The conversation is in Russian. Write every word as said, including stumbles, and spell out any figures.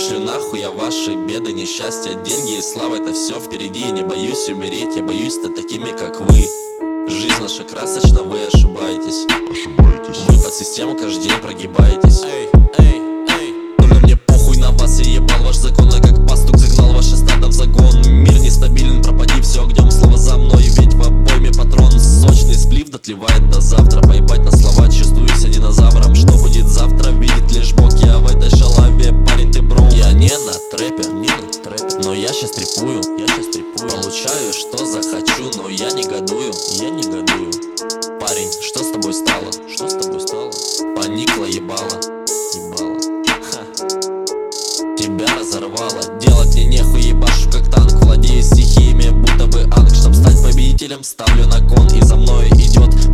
Пошлю нахуй я ваши беды, несчастья, деньги и слава. Это все впереди, не боюсь умереть, я боюсь стать такими, как вы. Жизнь наша красочна, вы ошибаетесь. Ошибаетесь. Вы под систему каждый день прогибаетесь. Эй, эй, эй. Только мне похуй на вас, я ебал ваш закон. Я как пастух загнал ваше стадо в загон. Мир нестабилен, пропади все огнем. Слово за мной, ведь в обойме патрон. Сочный сплив дотлевает до завтра. Поебать на слова, чувствуюсь динозавром. Что будет завтра, видит лишь Бог. Я в этой шалаве, парень, ты бро. Я не на трэпе, не на трэпе, но я щас трепую, я щас трепую. Получаю, что захочу, но я негодую, я негодую. Парень, что с тобой стало? Что с тобой стало? Поникла ебало, ебало. Ха. Тебя разорвало, делать мне нехуй, ебашу как танк. Владею стихиями, будто бы анг. Чтоб стать победителем, ставлю на кон. И за мной идет